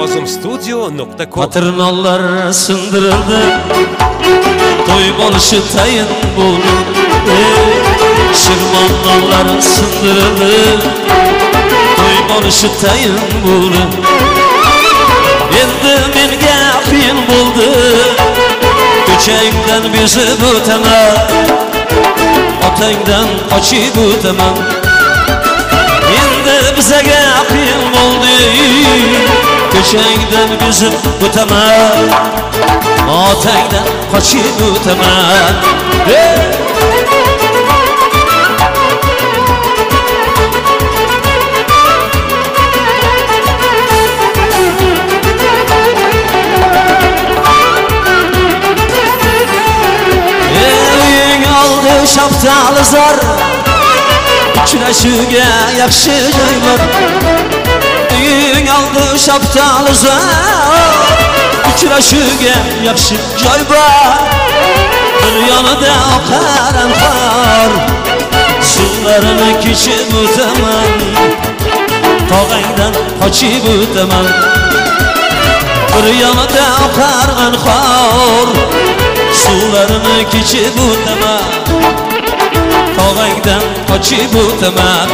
nozimstudio.com Patronlar sindirildi, to'y bo'lishi tayin bo'ldi. Shirmonlar sindirildi, to'y bo'lishi tayin bo'ldi. Endi menga qiyin bo'ldi, ko'changdan bezib o'taman, otangdan qochib o'taman. Endi bizaga qiyin bo'ldi, ko'changdan bezib o'taman, otangdan qochib o'taman. Şaptalı zar uchrashuvga yaxshi joylar. Uying oldi shaptalı zar uchrashuvga yaxshi joy bor. Bir yonida oqar anhor, suvlarini kechib o'taman, tog'angdan qochib o'taman. Bir yonida oqar anhor, suvlarini kechib o'taman, tog'angdan qochib o'taman.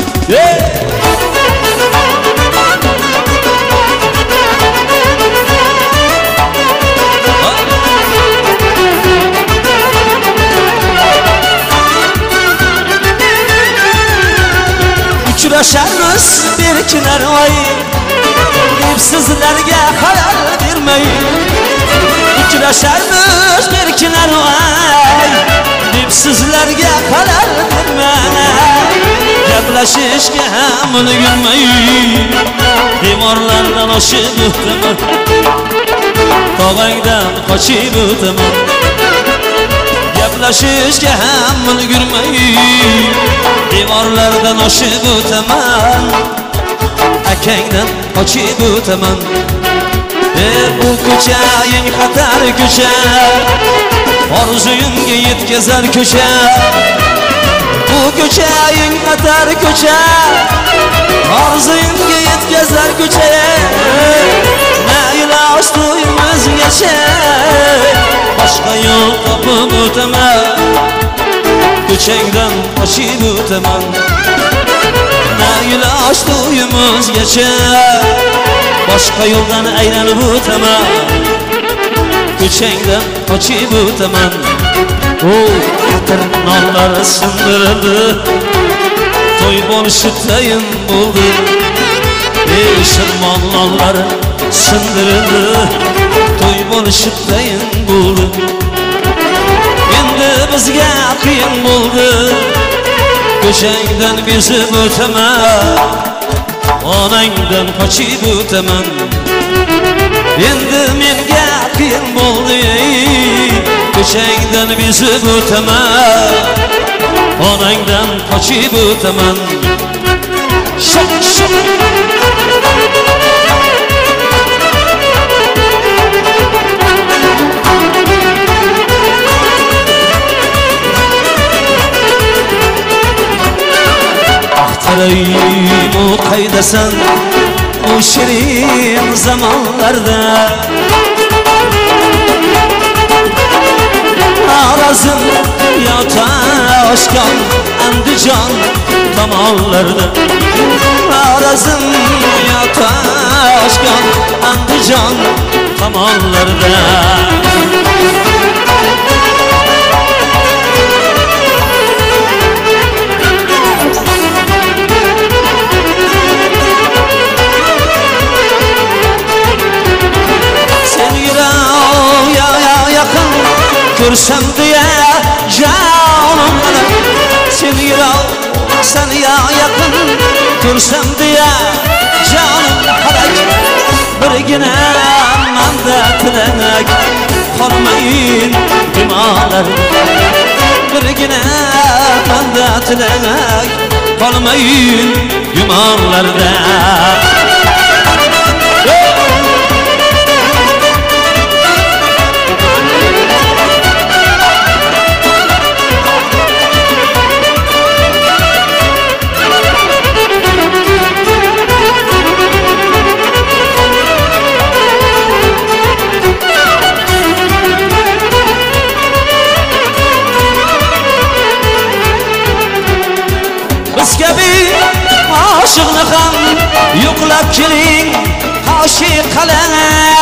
Uchrasharmiz berkinar oy, deb sizlarga xabar bermay. Uchrasharmiz berkinar oy, deb sizlarga xabar bermay. Gaplashishga ham ulgurmay, devorlardan oshib o'taman, tog'angdan qochib o'taman. Gaplashishga ham ulgurmay, devorlardan oshib o'taman, akangdan qochib o'taman. Bu ko'chang xatar ko'cha, orzuyimga yetkazar ko'cha. Bu ko'chang xatar ko'cha, orzuyimga yetkazar ko'cha. Na iloji to'yimizgacha boshqa yo'l topib o'taman, ko'changdan qochib o'taman. Na iloji to'yimizgacha boshqa yo'ldan aylanib o'taman, ko'changdan qochib o'taman. Patronlar sindirildi, to'y bo'lishi tayin bo'ldi. Shirmonlar sindirildi, to'y bo'lishi tayin bo'ldi. Endi bizga qiyin bo'ldi, ko'changdan bezib o'taman, onangdan qochib o'taman. Endi menga qiyin bo'ldi, ko'changdan bezib o'taman, onangdan qochib o'taman. Shok shok Ahtarayim o qaydasan, o shirin zamonlarda. Arazim yo Toshkent, Andijon tomonlarda. Arazim yo Toshkent, Andijon tomonlarda. Ko'rsam diye canım ana, seni ya yakın ko'rsam diye canım halak. Birgina manda tilanak qolmayin gumonlar. Birgina manda tilanak qolmayin gumonlarda. aşiqalar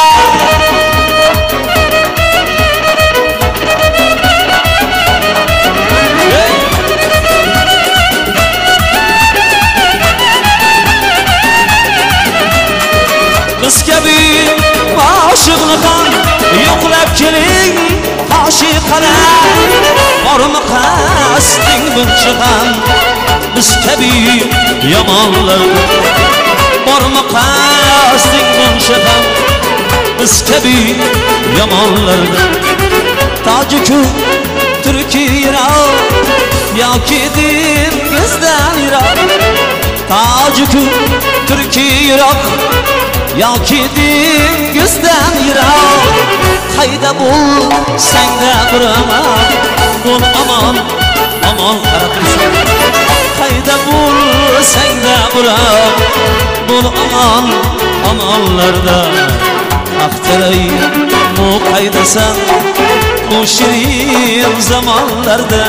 Biz kabi aşıqlıqan yo'qlab keling aşiqalar bormi qasding buncha ham biz kabi yomonlar bormi qasding buncha ham biz kabi yomonlar tojiku turki Iroq yoki dengizdan yiroq tojiku turki Iroq yoki dengizdan yiroq qayda bo'lsang-da bo'l omon omon qarab tursin qayda bo'lsang-da bo'l omon omonlarda axtaray bu qaydasan bu shirin zamonlarda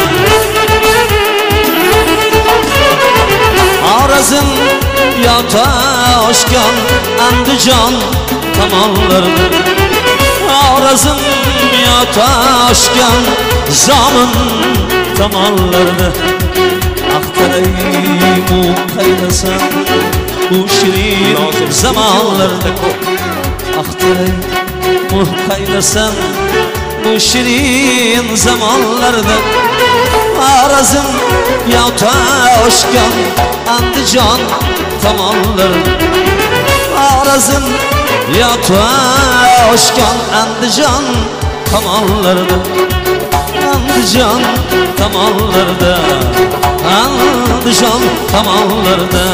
Xorazm yo Toshkent Andijon tomonlarda Xorazm yo Toshkent Zomin tomonlarda axtaray bu qaydasan bu shirin zamonlarda axtaray bu qaydasan bu shirin zamonlarda Xorazm yo Toshkent Andijon tomonlarda Xorazm yo Toshkent Andijon tomonlarda Andijon tomonlarda Andijon tomonlarda